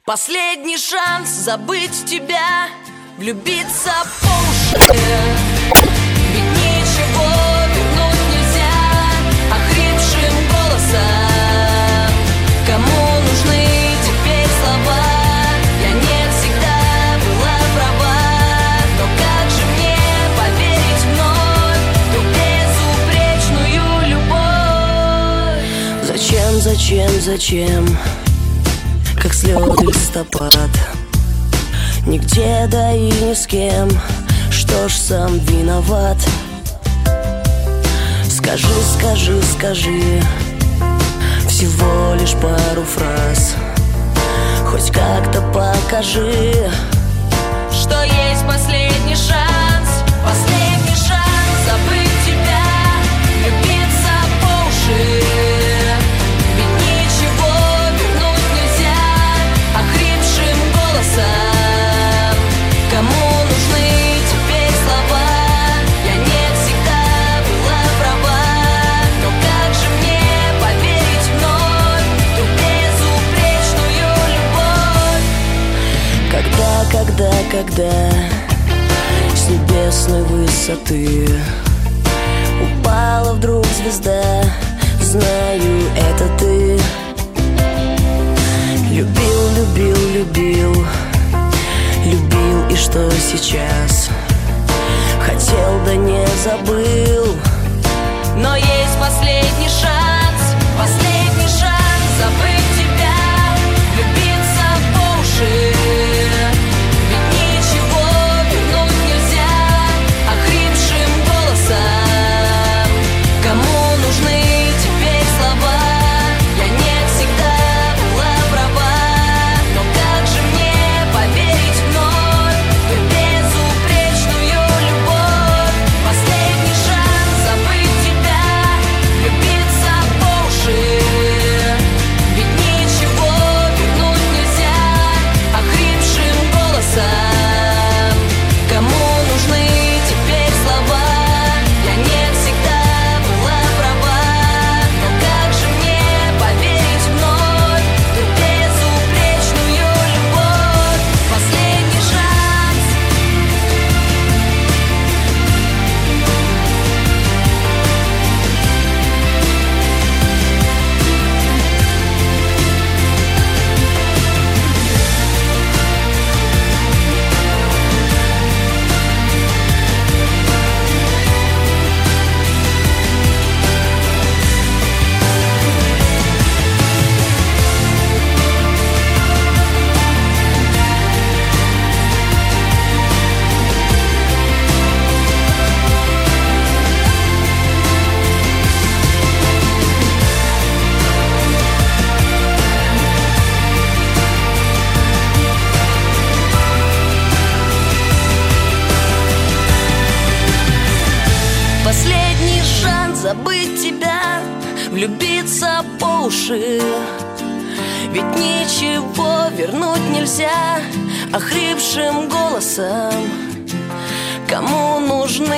Последний шанс забыть тебя, влюбиться по уши. Ведь ничего вернуть нельзя охрипшим голосом. Кому нужны теперь слова? Я не всегда была права. Но как же мне поверить вновь в ту безупречную любовь? Зачем? Как слёт листопад, нигде, да и ни с кем. Что ж, сам виноват. Скажи, всего лишь пару фраз, хоть как-то покажи, что есть последний шанс. Последний шанс забыть тебя, влюбиться по уши. Когда с небесной высоты упала вдруг звезда, знаю, это ты. Любил, и что сейчас? Хотел, да не забыл. Но есть последний шанс забыть тебя, влюбиться по уши. Последний шанс забыть тебя, влюбиться по уши. Ведь ничего вернуть нельзя охрипшим голосом. Кому нужны